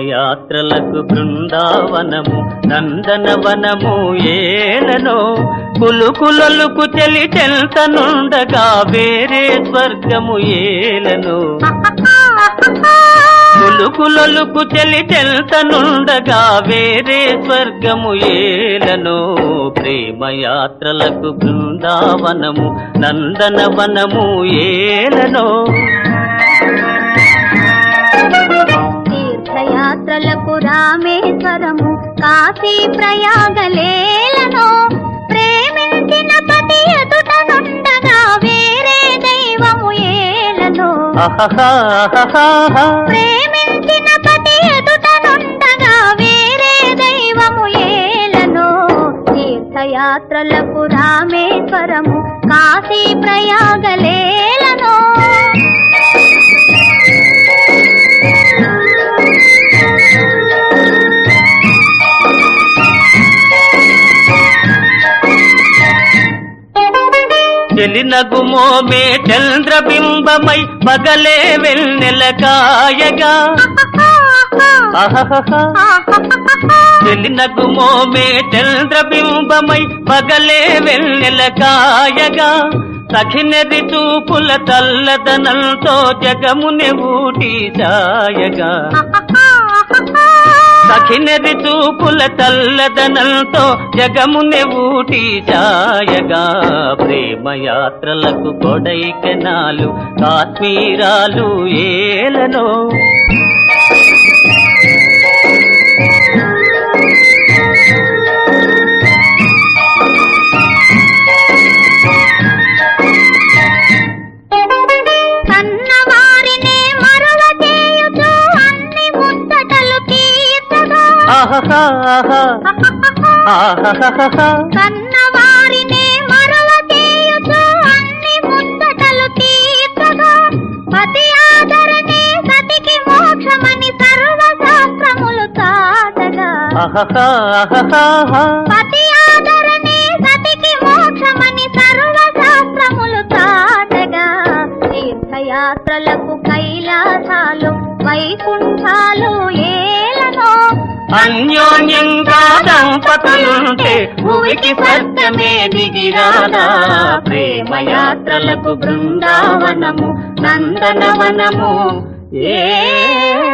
ప్రేమయాత్రలకు బృందావనము నందనవనము ఏలనో కులుకులొలుకు చెలి చెల్తనుండగా వేరే స్వర్గము ఏలనో కులుకులొలుకు చెలి చెల్తనుండగా వేరే స్వర్గము ఏలనో ప్రేమయాత్రలకు బృందావనము నందనవనము ఏలనో తీర్థయాత్రలకు రామేశ్వరము కాశీ ప్రయాగలేలనో ప్రేమించిన పతి ఎదుటనుండగా వేరే దైవము ఏలనో ప్రేమించిన పతి ఎదుటనుండగా వేరే దైవము ఏలనో తీర్థయాత్రలకు రామేశ్వరము కాశీ ప్రయాగలేలనో చెలినగుమోమే చంద్రబింబమై పగలే వెన్నెల కాయగా చెలినగుమోమే చంద్రబింబమై పగలే వెన్నెల కాయగా సఖినది చూపుల తల్లదనంతో జగముని ఊటి సాయగా సఖినది చూపుల తల్లదనంతో జగముని ఊటి సాయగా ప్రేమయాత్రలకు కొడైకెనాలు కాశ్మీరాలు ఏలనో కన్నవారినే మరల చేయుచు అన్ని ముచ్చటలు తీర్చగా పతి ఆదరణే సతికి మోక్షమని సర్వశాస్త్రములు చాటగా పతి ఆదరణే సతికి మోక్షమని సర్వశాస్త్రములు చాటగా తీర్థయాత్రలకు కైలాసాలు వైకుంఠాలు ఏలనో అన్యోన్యంగా దంపతులుంటే భూమికి స్వర్గమే దిగిరాదా ప్రేమయాత్రలకు బృందావనము నందనవనము ఏ